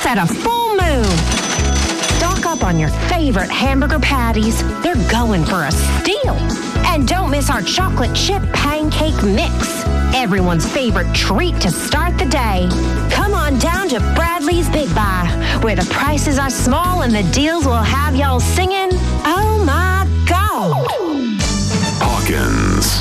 at a full moon. Stock up on your favorite hamburger patties. They're going for a steal. And don't miss our chocolate chip pancake mix. Everyone's favorite treat to start the day. Come on down to Bradley's Big Buy, where the prices are small and the deals will have y'all singing, oh my God. Hawkins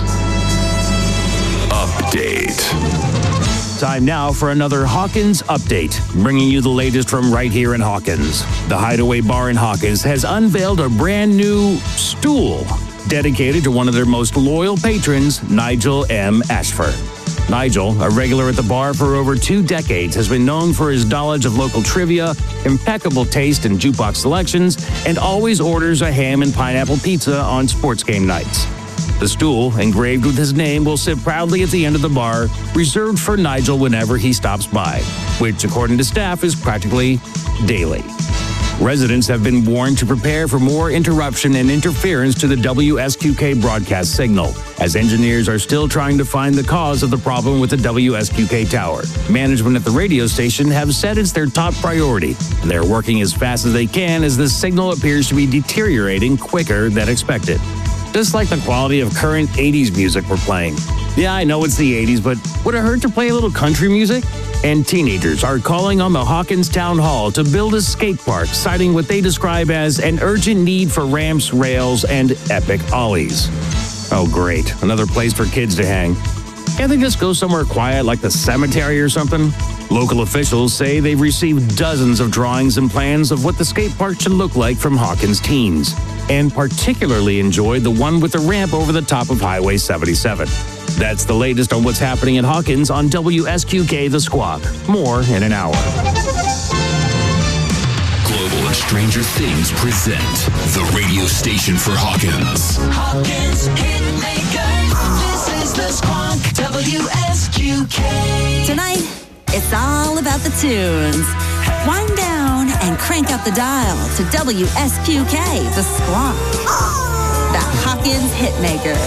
Update. Time now for another Hawkins Update, bringing you the latest from right here in Hawkins. The Hideaway Bar in Hawkins has unveiled a brand new stool dedicated to one of their most loyal patrons, Nigel M. Ashford. Nigel, a regular at the bar for over 2 decades, has been known for his knowledge of local trivia, impeccable taste in jukebox selections, and always orders a ham and pineapple pizza on sports game nights. The stool, engraved with his name, will sit proudly at the end of the bar, reserved for Nigel whenever he stops by, which, according to staff, is practically daily. Residents have been warned to prepare for more interruption and interference to the WSQK broadcast signal, as engineers are still trying to find the cause of the problem with the WSQK tower. Management at the radio station have said it's their top priority, and they're working as fast as they can as the signal appears to be deteriorating quicker than expected. Just like the quality of current 80s music we're playing. Yeah, I know it's the 80s, but would it hurt to play a little country music? And teenagers are calling on the Hawkins Town Hall to build a skate park, citing what they describe as an urgent need for ramps, rails, and epic ollies. Oh, great. Another place for kids to hang. Can't they just go somewhere quiet like the cemetery or something? Local officials say they've received dozens of drawings and plans of what the skate park should look like from Hawkins teens, and particularly enjoyed the one with the ramp over the top of Highway 77. That's the latest on what's happening in Hawkins on WSQK The Squawk. More in an hour. Global and Stranger Things present the radio station for Hawkins. Hawkins Hitmakers. This is The Squawk, WSQK. Tonight, it's all about the tunes. Wind down and crank up the dial to WSQK The Squawk. The Hawkins Hitmaker.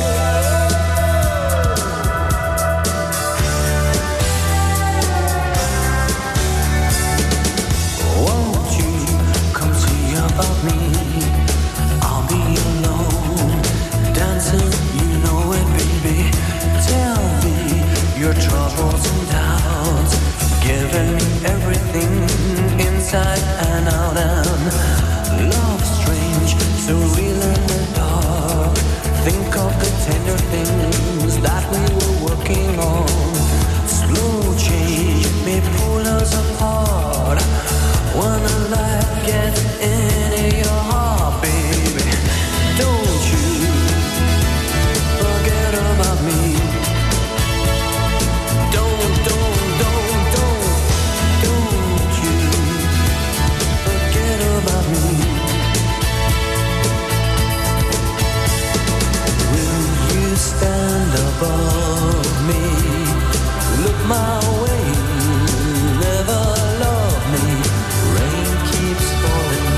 Inside and out, and love strange, so real in the dark. Think of the tender things that we were working on. Slow change may pull us apart. When a light gets into your heart, baby, don't you forget about me. Don't you about me. Will you stand above me? Look my way, never love me. Rain keeps falling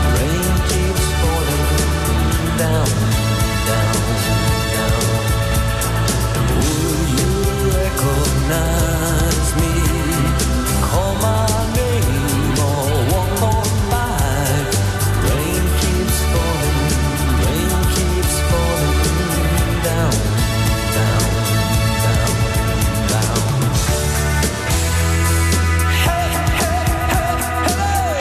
down, down, down. Will you recognize me? Call my name or walk on by. Rain keeps falling down, down, down, down. Hey, hey, hey, hey.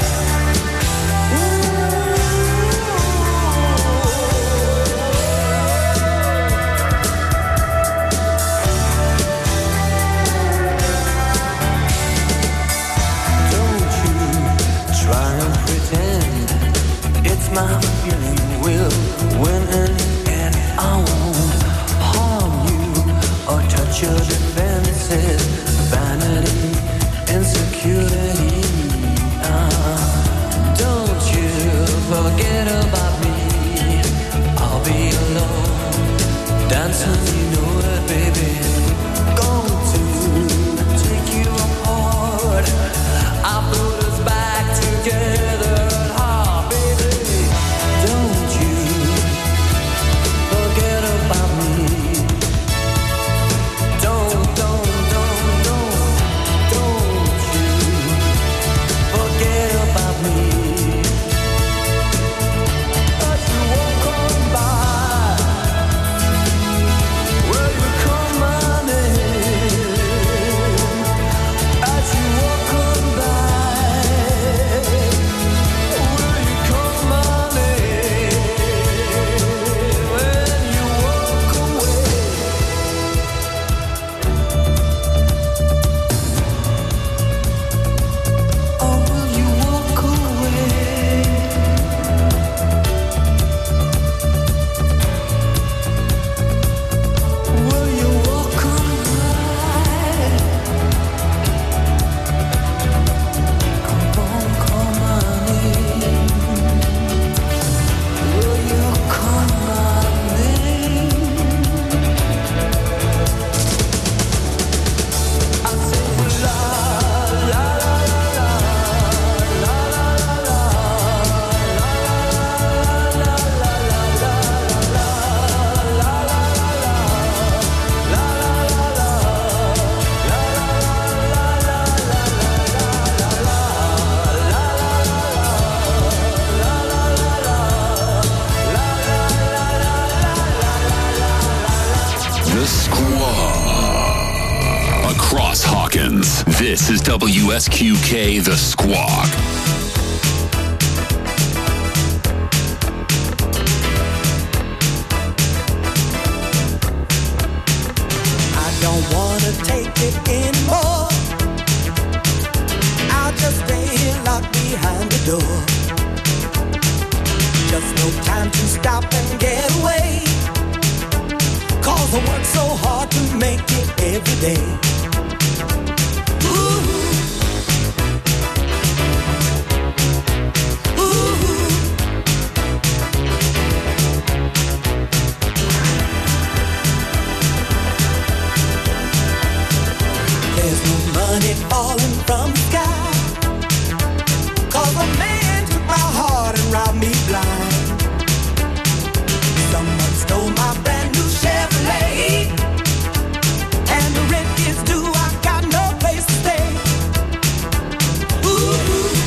Don't you try and pretend it's my feeling will win in the end. I won't harm you or touch your defenses. Vanity, insecurity. Don't you forget about me. I'll be alone, dancing, you know it, baby. Going to take you apart. I put us back together. Don't you forget about me. Don't is WSQK The Squawk. I don't wanna take it anymore. I'll just stay here locked behind the door. Just no time to stop and get away. 'Cause I work so hard to make it every day. Ooh. Ooh. There's no money falling from the sky. 'Cause a man took my heart and robbed me blind. Someone stole my brand new Chevrolet. And the rent is due, I got no place to stay. Ooh.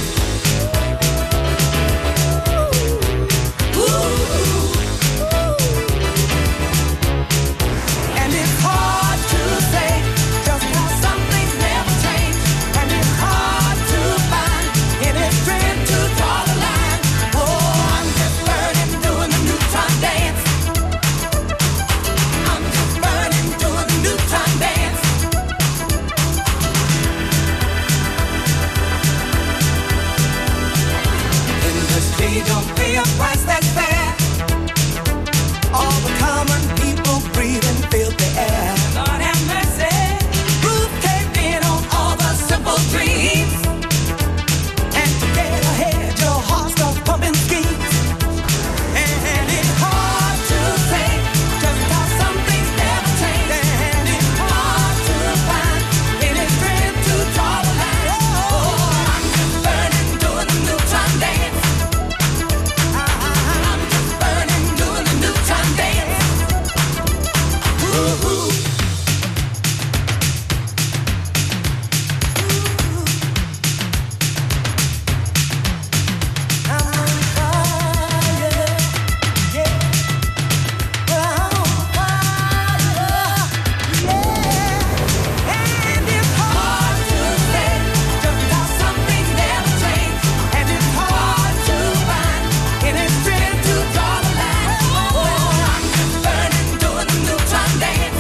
Ooh. And it's hard to say just how some things never change. And it's hard to find any strength to draw the line. Oh, I'm just burning, doing the neutron dance. I'm just burning, doing the neutron dance. Industry don't pay a price that's fair. All the common people breathing filthy air. Lord have mercy. Roof caved in on all the simple dreams. And to get ahead, your heart starts pumping schemes. And it's hard to say just how some things never change. And it's hard to find any strength to draw the line. Oh, I'm just burning, doing the neutron dance. I'm just burning, doing the neutron dance. Ooh. I'm on fire, yeah. Well, I'm on fire, yeah. And it's hard to say just how some things never change. And it's hard to find any strength to draw the line. Oh, I'm just burning, doing the neutron dance.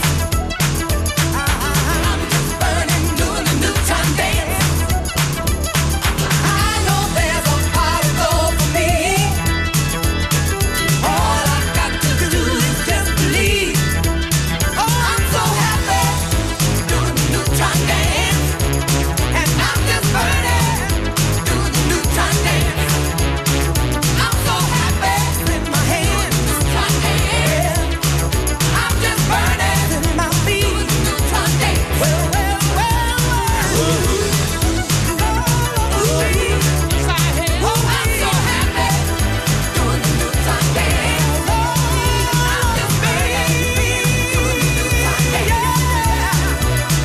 I'm just burning, doing the neutron dance. I know there's a pot of gold for me. All I got to do is just believe. Oh, I'm so happy doing the neutron dance. And I'm just burning, doing the neutron dance. I'm so happy with my hands, neutron dance. I'm just burning with my feet, neutron dance. Well. Ooh. Oh, I'm so happy doing the neutron dance. I'm just burning, doing the neutron dance.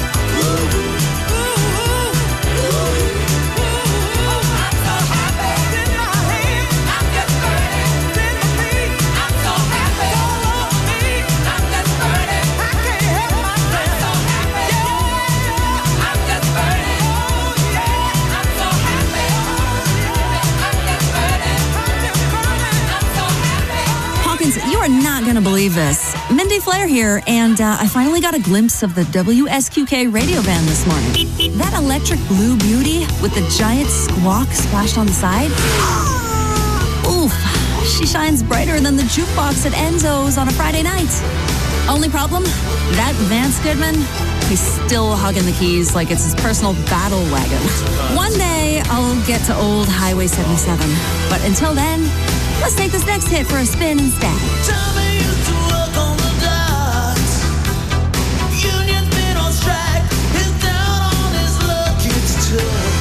Oh, I'm so happy with my hands. I'm just burning with my feet. I'm so happy all over me. I'm just burning. I can't help myself. I'm so happy. Yeah. I'm just burning. Oh yeah. I'm so happy. I'm just burning. I'm just burning. I'm so happy. Hawkins, you are not going to believe this. Mindy Flair here, and I finally got a glimpse of the WSQK radio van this morning. That electric blue beauty with the giant squawk splashed on the side. Oof, she shines brighter than the jukebox at Enzo's on a Friday night. Only problem? That Vance Goodman, he's still hugging the keys like it's his personal battle wagon. One day, I'll get to old Highway 77. But until then, let's take this next hit for a spin instead. Tommy used to work on the docks. Union's been on strike. He's down on his luck. It's tough.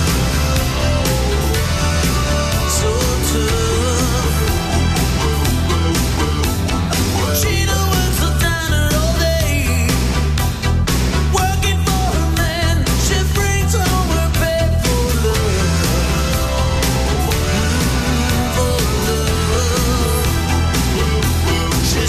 So tough. Sheena works the diner all day. Working for her man. She brings home her pay for love. For love. She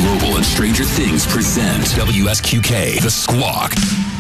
Global and Stranger Things present WSQK, The Squawk.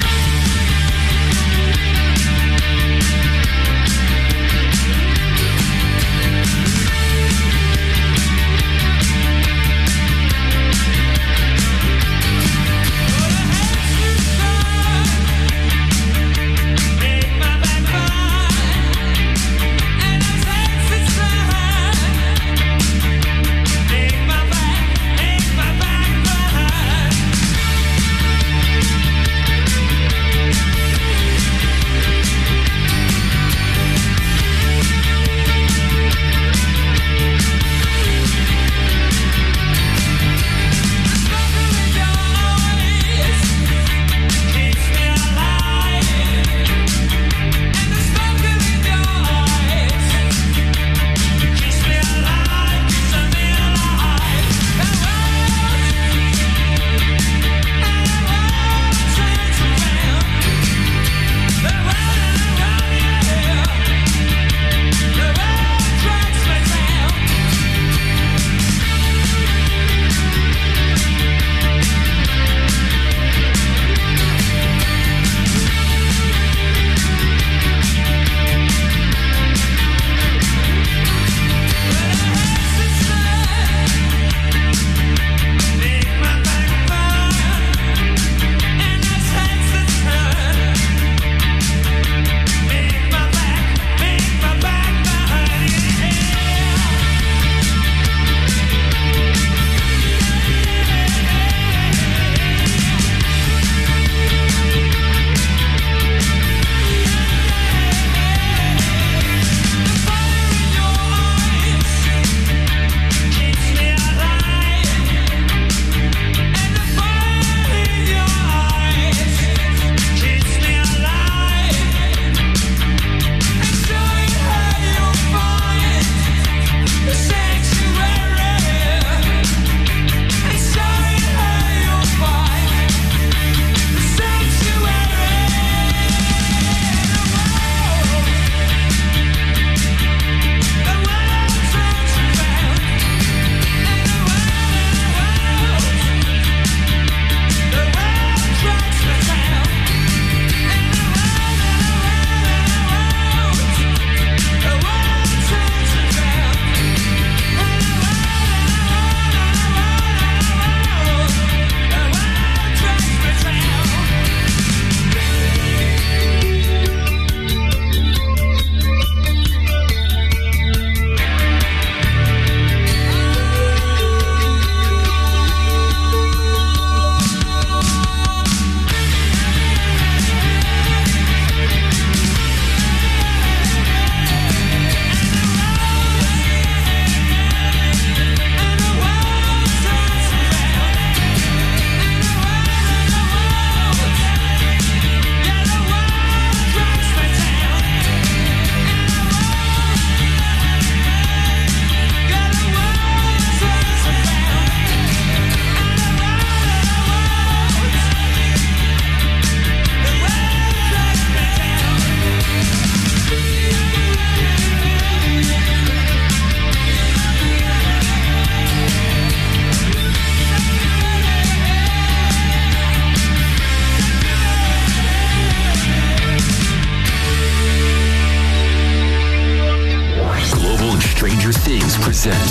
present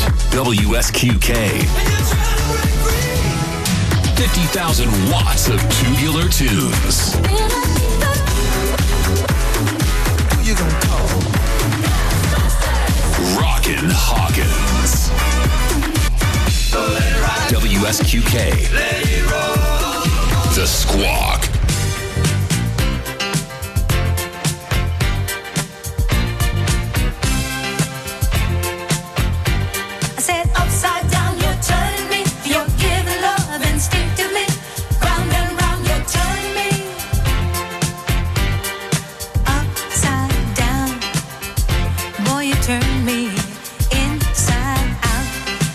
WSQK. 50,000 watts of tubular tunes. Who you gonna call? Rockin' Hawkins. WSQK. The Squawk.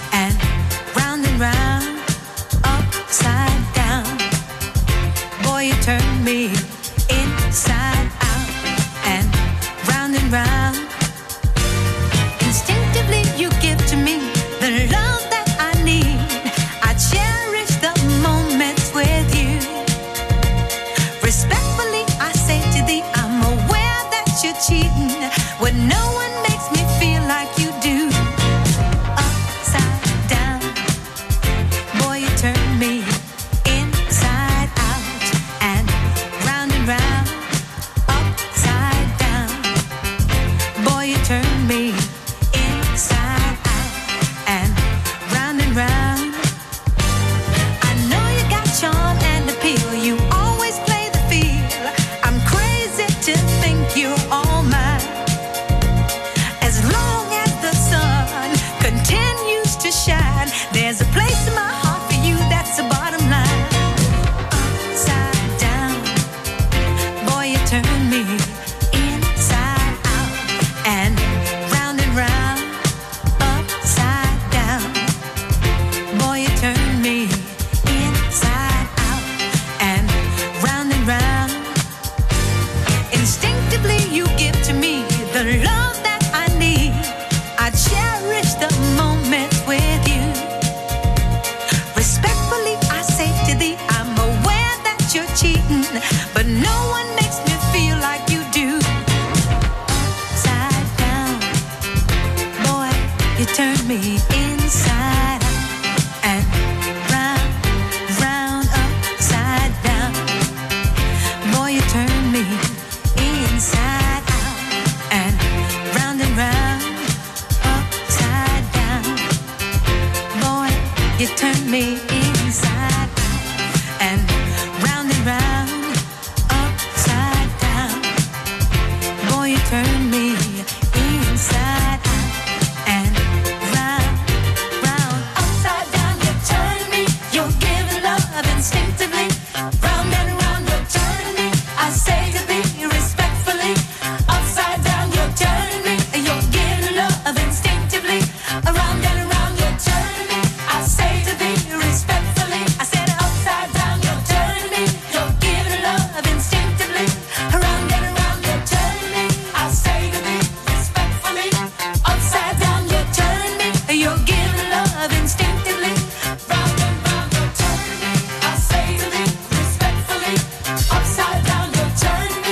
Boy, you piece of my heart for you, that's the bottom line. Upside down, boy, you turn me inside out and round and round. Upside down, boy, you turn me inside out and round and round. Instinctively you give to me the love that I need. I cherish the moments with you. Respectfully I say to thee, I'm aware that you're cheating, but no one makes me feel like you do. Upside down, boy, you turn me inside out and round, round, upside down. Boy, you turn me inside out and round, upside down. Boy, you turn me inside out and round, upside down. Boy, you turn me inside out and round, upside down. You turn me, you're giving love instinctively. Round and round, you turn me. I say to thee respectfully, upside down, you turn me. You're giving love instinctively. Around and around, you turn me. I say to thee respectfully. I said upside down, you turn me. You're giving love instinctively. Around and around, you turn me. I say to thee respectfully. Upside down, you turn me. You're giving love instinctively. Round and round, you turn me. I say to thee respectfully. Upside down, you turn me.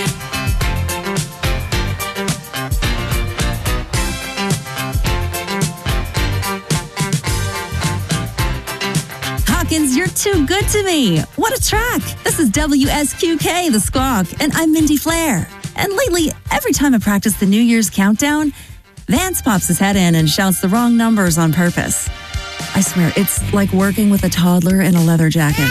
Hawkins, you're too good to me. What a track. This is WSQK, The Squawk, and I'm Mindy Flair. And lately, every time I practice the New Year's countdown, Vance pops his head in and shouts the wrong numbers on purpose. I swear, it's like working with a toddler in a leather jacket.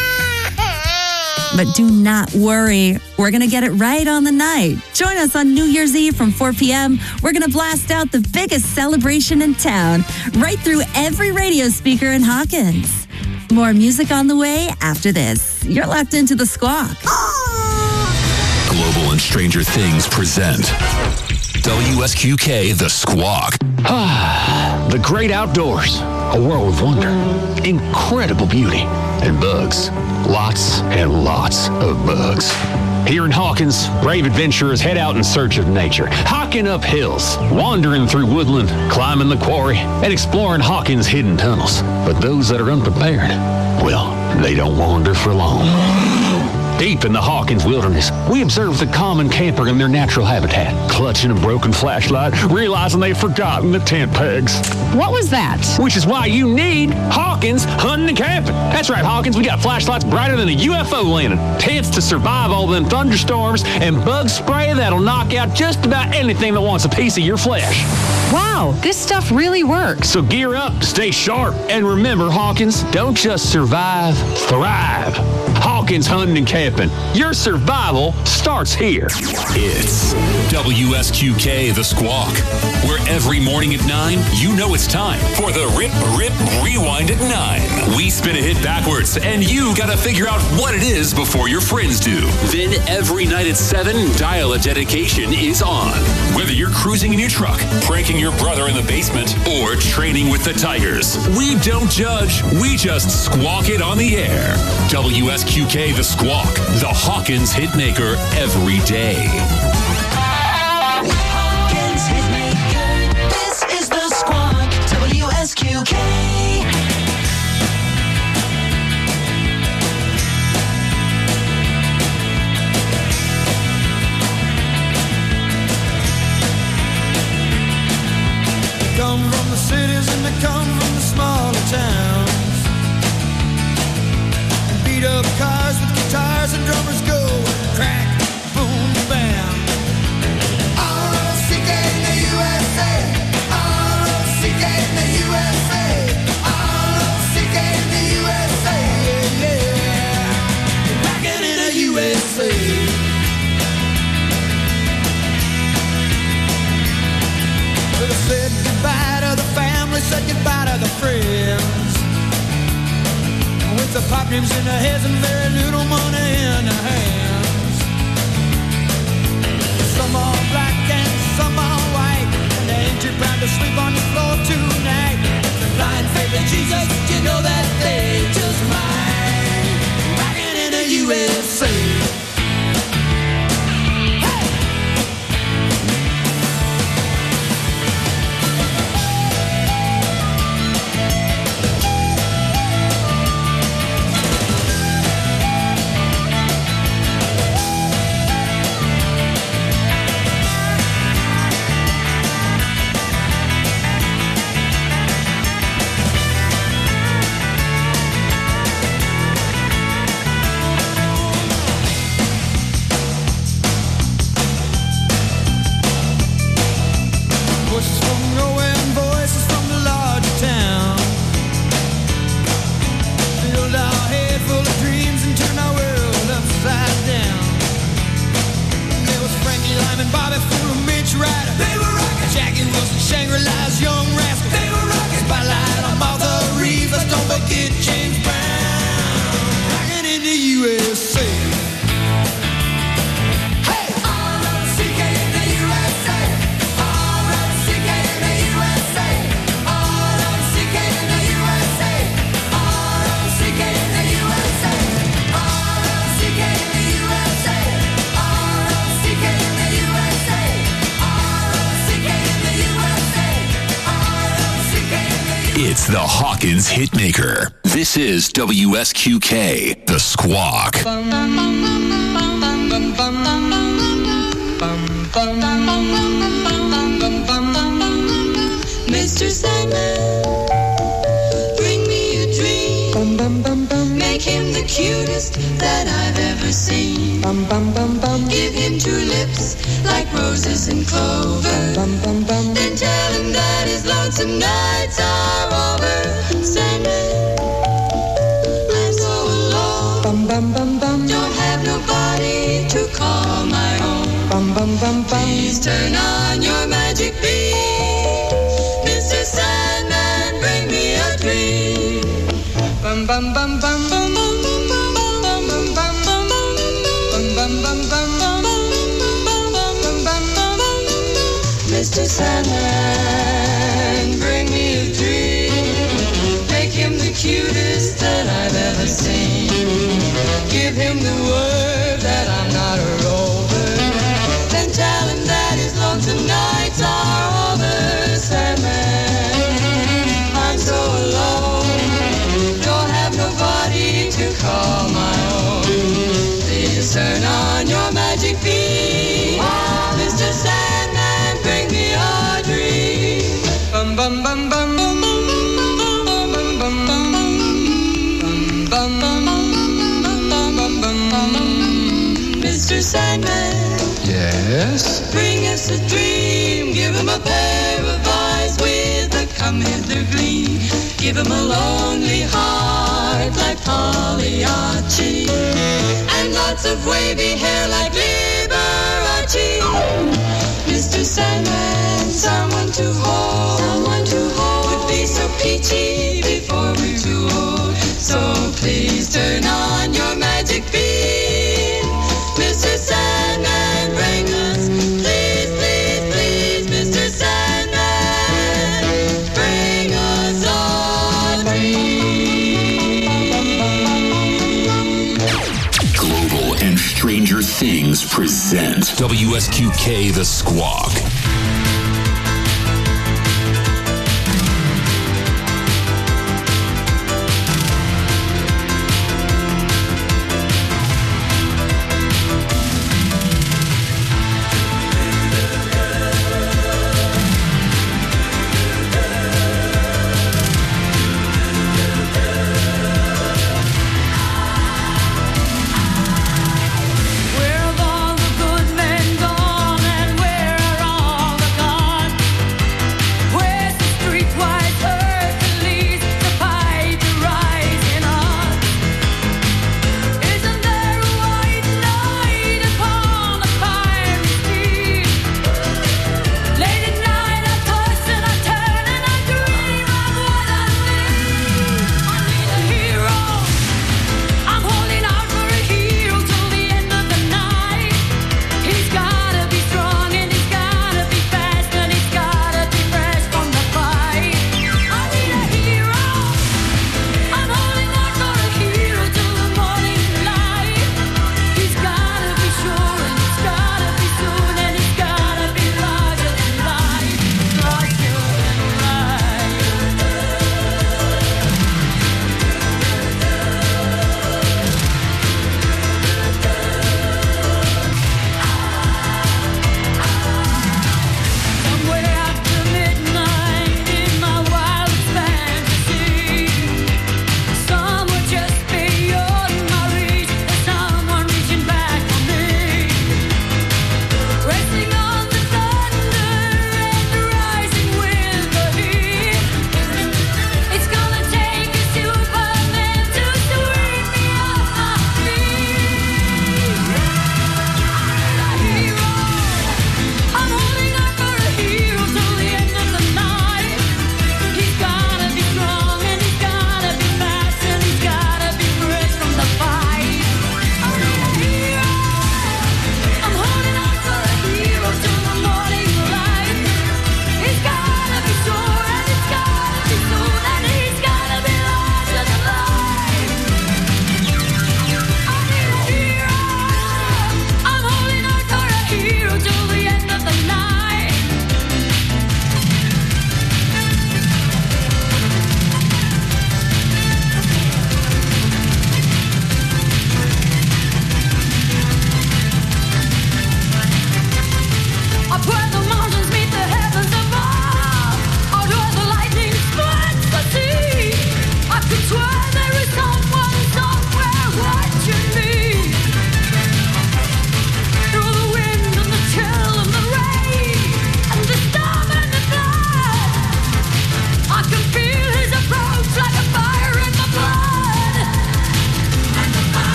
But do not worry. We're going to get it right on the night. Join us on New Year's Eve from 4 p.m. We're going to blast out the biggest celebration in town, right through every radio speaker in Hawkins. More music on the way after this. You're locked into The Squawk. Global and Stranger Things present WSQK The Squawk. The great outdoors, a world of wonder, incredible beauty, and bugs. Lots and lots of bugs. Here in Hawkins, brave adventurers head out in search of nature, hiking up hills, wandering through woodland, climbing the quarry, and exploring Hawkins' hidden tunnels. But those that are unprepared, well, they don't wander for long. Deep in the Hawkins wilderness, we observe the common camper in their natural habitat, clutching a broken flashlight, realizing they've forgotten the tent pegs. What was that? Which is why you need Hawkins Hunting and Camping. That's right, Hawkins, we got flashlights brighter than a UFO landing, tents to survive all them thunderstorms, and bug spray that'll knock out just about anything that wants a piece of your flesh. Wow, this stuff really works. So gear up, stay sharp, and remember, Hawkins, don't just survive, thrive. Hawkins Hunting and Camping. Your survival starts here. It's WSQK The Squawk, where every morning at 9, you know it's time for the Rip Rewind at 9. We spin a hit backwards, and you gotta figure out what it is before your friends do. Then every night at 7, Dial a Dedication is on. Whether you're cruising in your truck, pranking your brother in the basement, or training with the Tigers, we don't judge, we just squawk it on the air. WSQK The Squawk, the Hawkins hitmaker every day. Hawkins Hitmaker, this is The Squawk, WSQK. They come from the cities and they come from the smaller towns. Beat up cars with guitars and drummers go crack, boom, bam. problems in their heads and very little money in their hands. Some are black and some are white, and they ain't too proud to sleep on the floor tonight. The blind faith in Jesus, you know that they just might. Rockin' in the USA. It's the Hawkins Hitmaker. This is WSQK, The Squawk. Mr. Sandman, bring me a dream. Make him the cutest that I've ever seen. Give him two lips like roses and clover. Then tell him that his lonesome nights are over. Sandman, I'm so alone. Don't have nobody to call my own. Please turn on your magic beam. Mr. Sandman, bring me a dream. Bum bum bum bum bum bum bum bum bum bum bum bum bum bum bum. Mr. Sandman, bring me a dream. Make him the cutest that I've ever seen. Give him the word that I'm not a rover. Then tell him that his lonesome nights are over. Sandman, I'm so alone. Don't have nobody to call my own. Please turn on your magic beam. Mr. Sandman, bring me a dream. Bum bum bum bum bum bum bum bum bum bum bum bum bum. Mr. Sandman, yes? Bring us a dream. Give him a pair of eyes with a come hither gleam. Give him a lonely heart like Pagliacci, and lots of wavy hair like Liberace. Mr. Sandman, someone to hold, would be so peachy before we're too old. So please turn on your magic beam. Mr. Sandman, bring us, please, please, please, Mr. Sandman, bring us a dream. Global and Stranger Things present WSQK, The Squawk. Where have all the good men gone, and where are all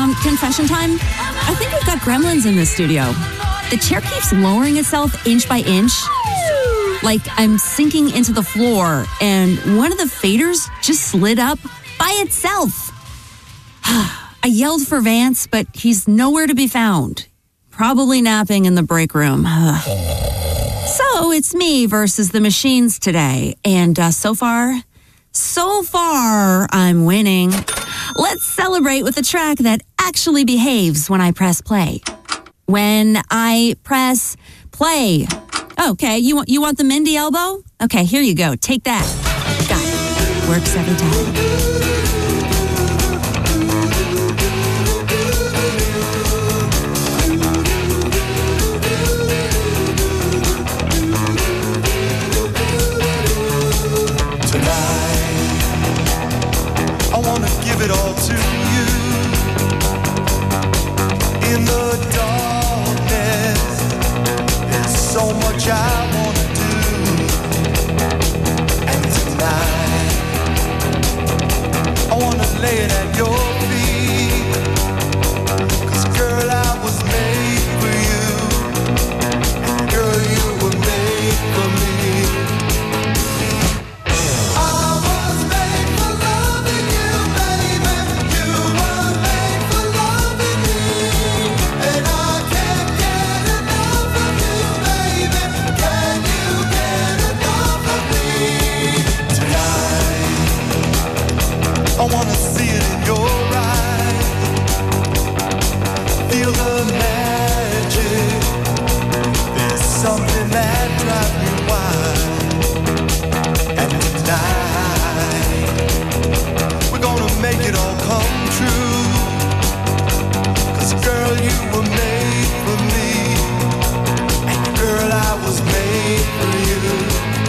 confession time. I think we've got gremlins in this studio. The chair keeps lowering itself inch by inch. Like I'm sinking into the floor, and one of the faders just slid up by itself. I yelled for Vance, but he's nowhere to be found. Probably napping in the break room. So it's me versus the machines today. And so far, I'm winning. Let's celebrate with a track that actually behaves when I press play. When I press play. Okay, you want the Mindy elbow? Okay, here you go. Take that. Got it. Works every time. I wanna give it all to you. In the darkness, there's so much I wanna do. And tonight, I wanna lay it at your feet. 'Cause girl, I was made for you. And girl, you were made for me. I wanna see it in your eyes. Feel the magic. There's something that drives me wild. And tonight, we're gonna make it all come true. 'Cause girl, you were made for me. And girl, I was made for you.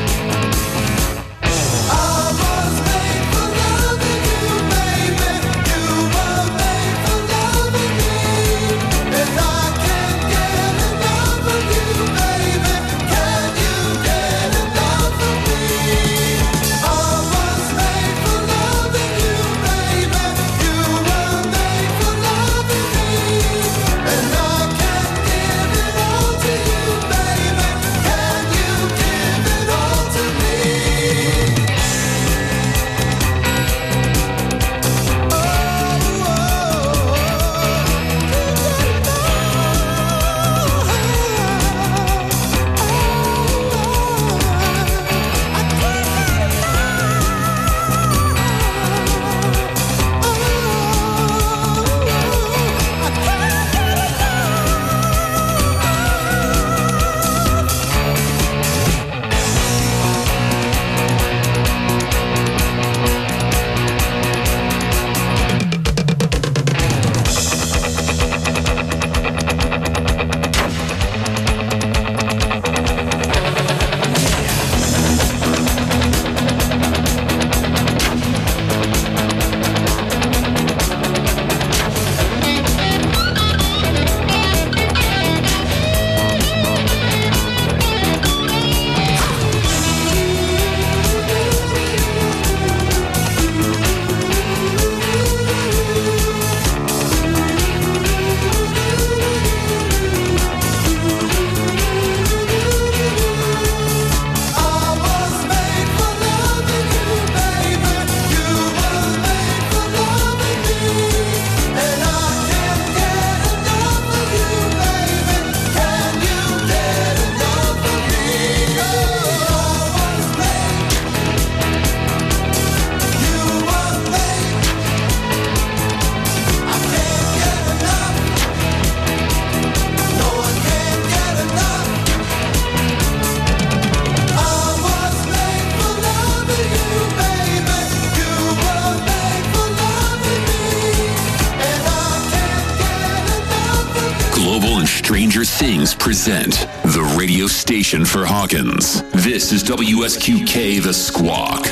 Stranger Things present the radio station for Hawkins. This is WSQK The Squawk.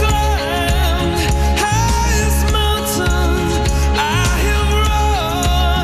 I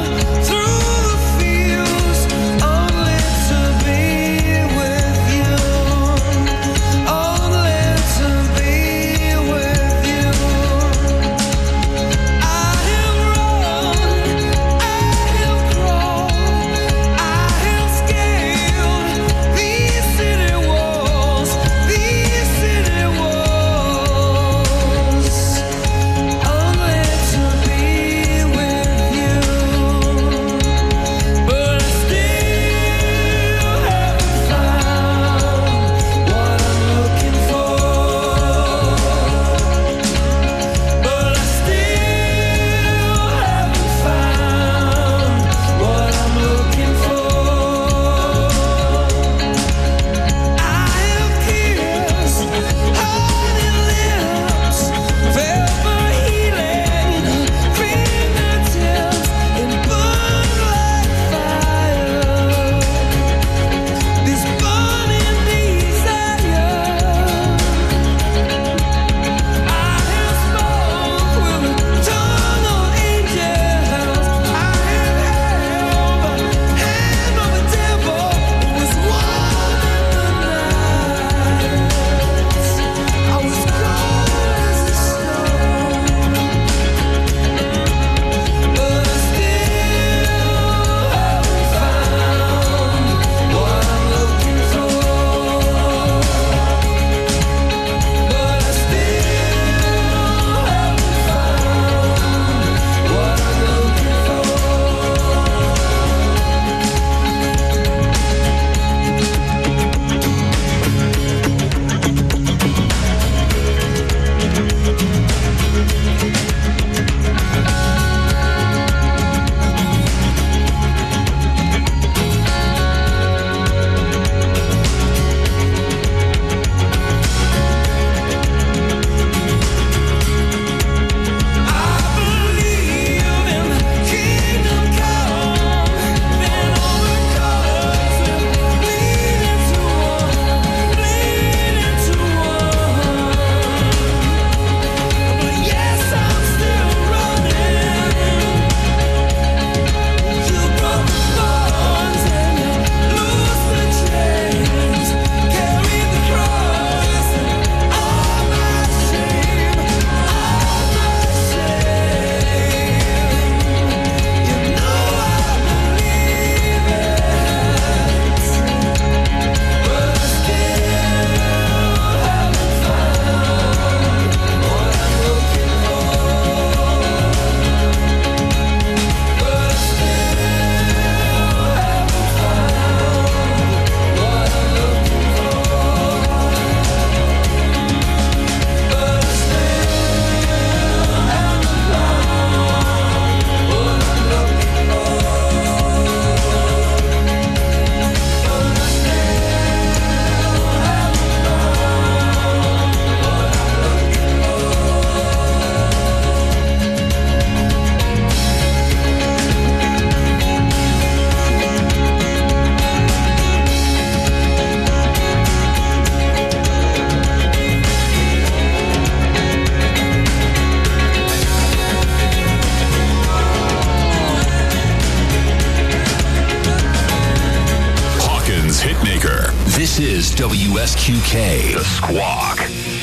It's WSQK, The Squawk.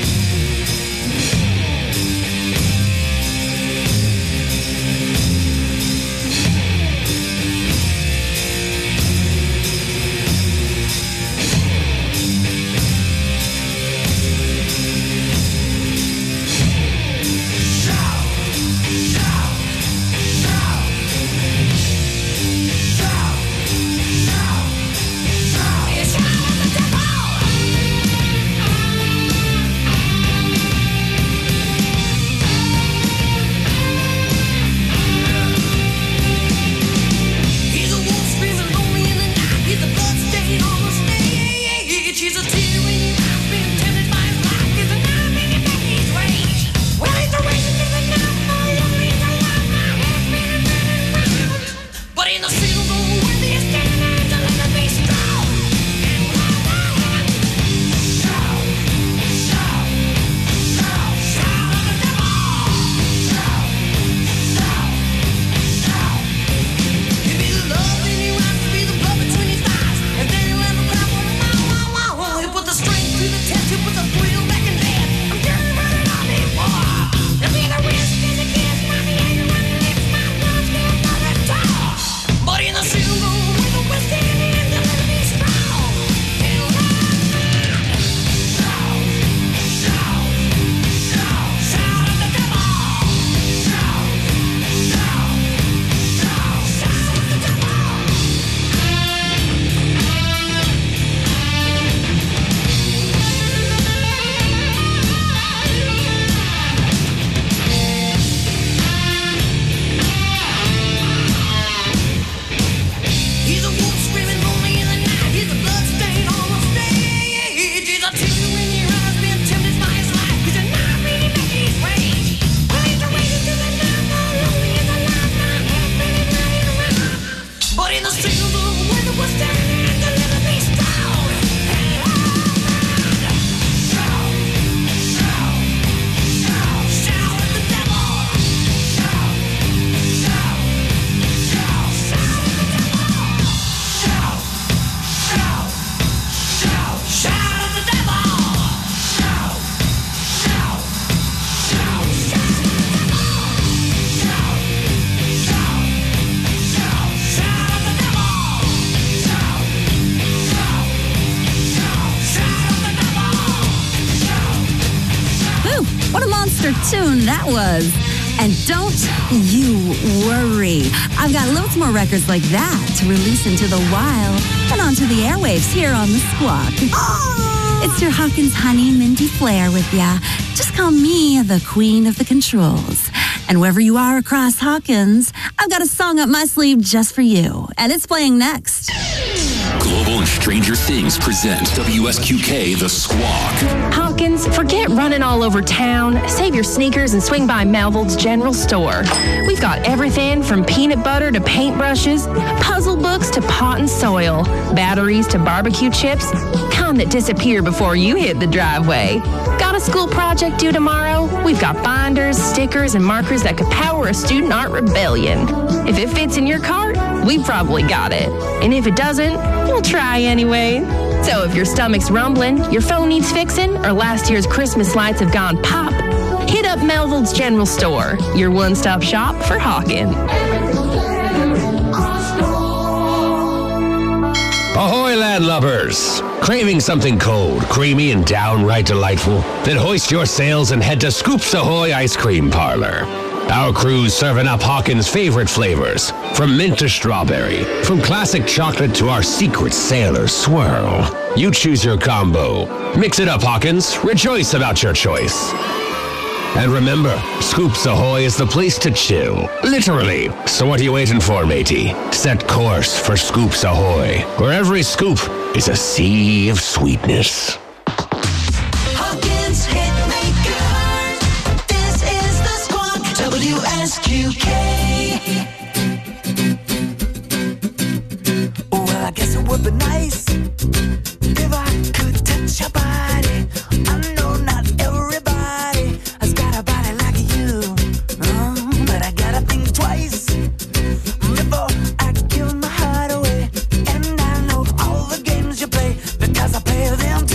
Tune that was. And don't you worry. I've got loads more records like that to release into the wild and onto the airwaves here on The Squawk. Oh! It's your Hawkins honey, Mindy Flair with ya. Just call me the queen of the controls. And wherever you are across Hawkins, I've got a song up my sleeve just for you. And it's playing next. Global and Stranger Things present WSQK The Squawk. Hawkins, forget running all over town. Save your sneakers and swing by Melville's General Store. We've got everything from peanut butter to paintbrushes, puzzle books to pot and soil, batteries to barbecue chips, kind that disappear before you hit the driveway. Got a school project due tomorrow? We've got binders, stickers, and markers that could power a student art rebellion. If it fits in your cart, we've probably got it. And if it doesn't, we'll try anyway. So if your stomach's rumbling, your phone needs fixing, or last year's Christmas lights have gone pop, hit up Melville's General Store, your one-stop shop for Hawkins. Ahoy, landlubbers! Craving something cold, creamy, and downright delightful? Then hoist your sails and head to Scoops Ahoy Ice Cream Parlor. Our crew's serving up Hawkins' favorite flavors, from mint to strawberry, from classic chocolate to our secret sailor swirl. You choose your combo. Mix it up, Hawkins. Rejoice about your choice. And remember, Scoops Ahoy is the place to chill. Literally. So what are you waiting for, matey? Set course for Scoops Ahoy, where every scoop is a sea of sweetness. Hawkins Hitmaker. This is The Squawk. WSQK. Well, I guess it would be nice if I could touch your body. I know not everybody has got a body like you, but I gotta think twice before I give my heart away. And I know all the games you play because I play them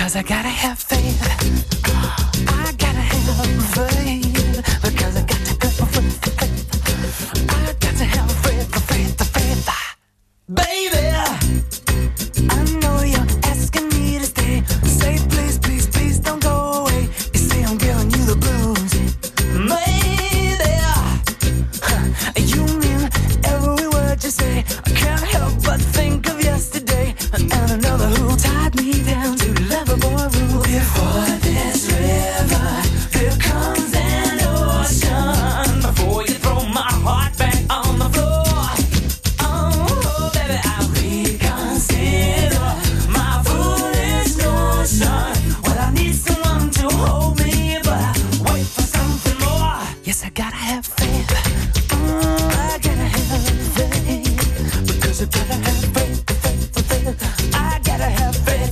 'cause I gotta have faith. I gotta have faith, because I got to go for faith. I got to have faith. Baby, I know you're asking me to stay. Say please, please, please don't go away. You say I'm giving you the blues. Maybe you mean every word you say. I can't help but think of yesterday and another who tied me down to Loverboy rule. Before this river, here comes an ocean. Before you throw my heart back on the floor. Oh, baby, I'll reconsider my foolish notion. Well, I need someone to hold me, but I wait for something more. Yes, I gotta have faith. I gotta have faith, because I gotta have faith. I gotta have faith.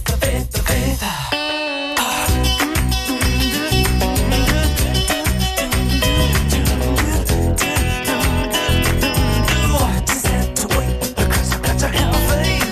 Just have to wait, because I got to have faith.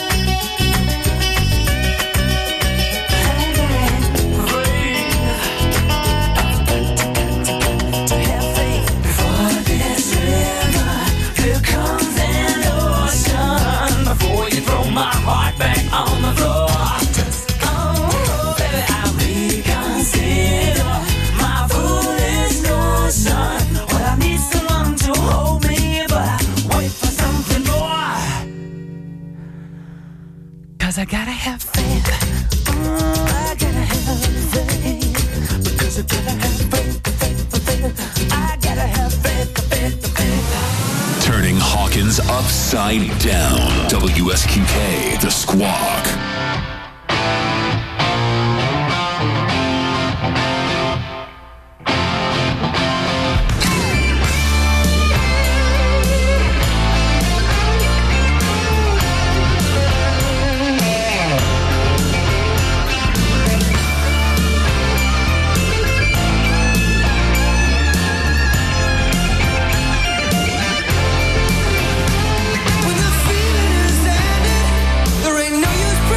To have faith. Before this river, here comes an ocean. Before you throw my heart back on the floor. Oh, baby, I'll reconsider my foolish notion. Well, I need someone to hold me, but I wait for something more. 'Cause I gotta have faith. I gotta have faith, because I gotta have faith. I gotta have faith. Turning Hawkins upside down. WSQK, The Squawk. When the feeling is ended, there ain't no use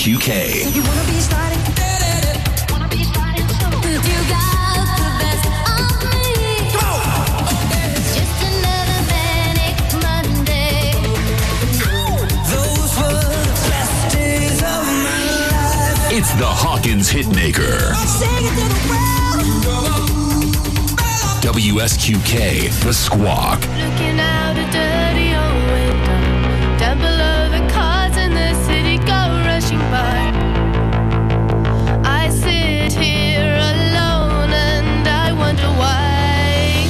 WSQK. You wanna be starting? You got the best of me. It's just another manic Monday. Those were the best days of my life. It's the Hawkins Hitmaker. Sing it to the world. WSQK, The Squawk. Looking out a dirty old window, down below the cars in the city go rushing by. I sit here alone and I wonder why.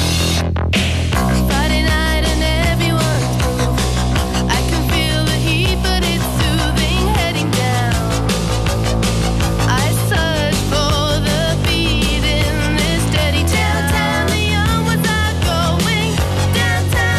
Friday night and everyone's moving. I can feel the heat, but it's soothing heading down. I search for the beat in this dirty town. The young ones are going downtown.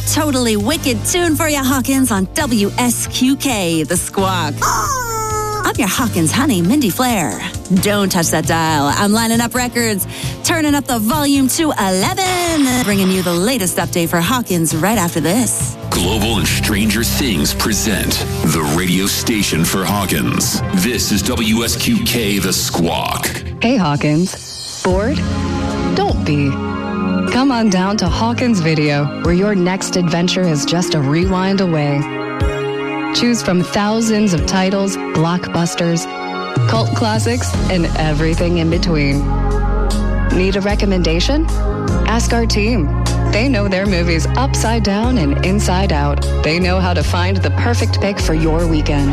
totally wicked tune for you, Hawkins, on WSQK, The Squawk. I'm your Hawkins honey, Mindy Flair. Don't touch that dial. I'm lining up records, turning up the volume to 11, bringing you the latest update for Hawkins right after this. Global and Stranger Things present the radio station for Hawkins. This is WSQK The Squawk. Hey Hawkins, bored? Don't be. Come on down to Hawkins Video, where your next adventure is just a rewind away. Choose from thousands of titles, blockbusters, cult classics, and everything in between. Need a recommendation? Ask our team. They know their movies upside down and inside out. They know how to find the perfect pick for your weekend.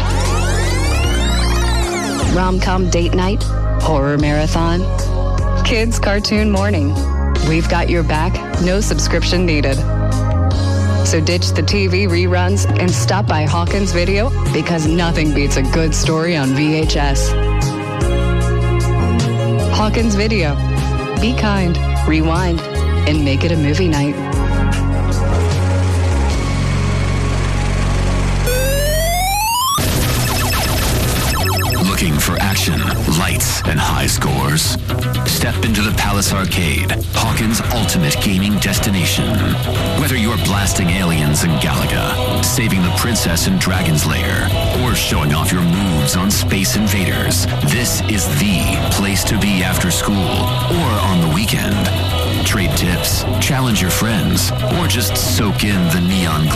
Rom-com date night, horror marathon, kids cartoon morning. We've got your back, no subscription needed. So ditch the TV reruns and stop by Hawkins Video, because nothing beats a good story on VHS. Hawkins Video. Be kind, rewind, and make it a movie night. Looking for action, lights, and high scores? Step into the Palace Arcade, Hawkins' ultimate gaming destination. Whether you're blasting aliens in Galaga, saving the princess in Dragon's Lair, or showing off your moves on Space Invaders, this is the place to be after school or on the weekend. Trade tips, challenge your friends, or just soak in the neon